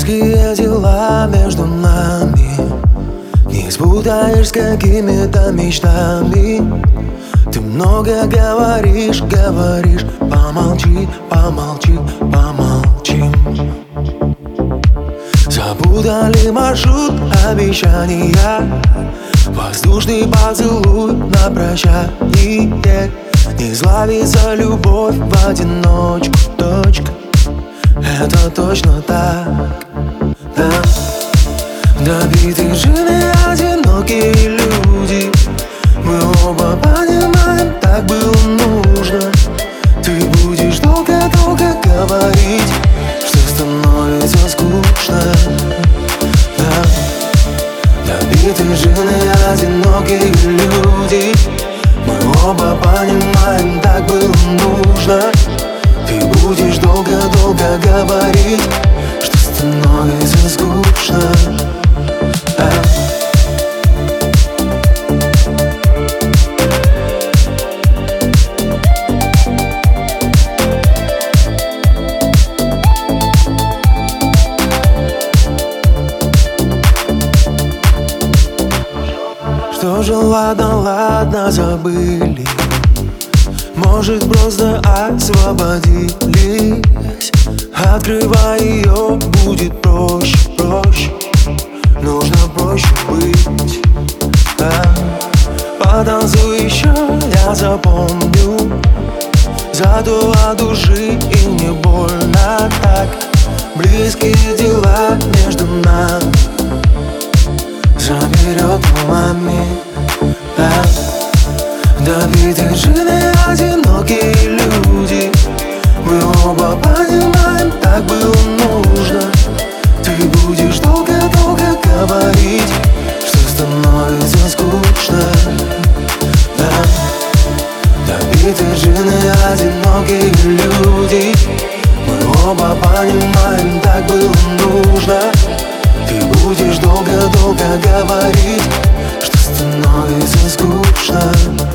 близкие дела между нами не спутаешь с какими-то мечтами. Ты много говоришь, говоришь, помолчи, помолчи, помолчим. Запутали маршрут обещания, воздушный поцелуй на прощание. Не славится любовь в одиночку, точка. Это точно так, да. Добитые жены, одинокие люди. Мы оба понимаем, так было нужно. Ты будешь долго-долго говорить, что становится скучно, да. Добитые жены, одинокие люди. Мы оба понимаем, так было нужно. Ты будешь долго-долго говорить, что становится скучно, да. Что же, ладно, ладно, забыли. Может, просто освободились. Открывай ее, будет проще, проще. Нужно проще быть, да. Потанцуй еще, я запомню. Зато от души и не больно так. Близкие дела между нами заберет маме, да. Добитые жены, одинокие люди. Мы оба понимаем, так было нужно. Ты будешь долго-долго говорить, что становится скучно, да. Добитые жены, одинокие люди. Мы оба понимаем, так было нужно. Ты будешь долго-долго говорить, что становится скучно.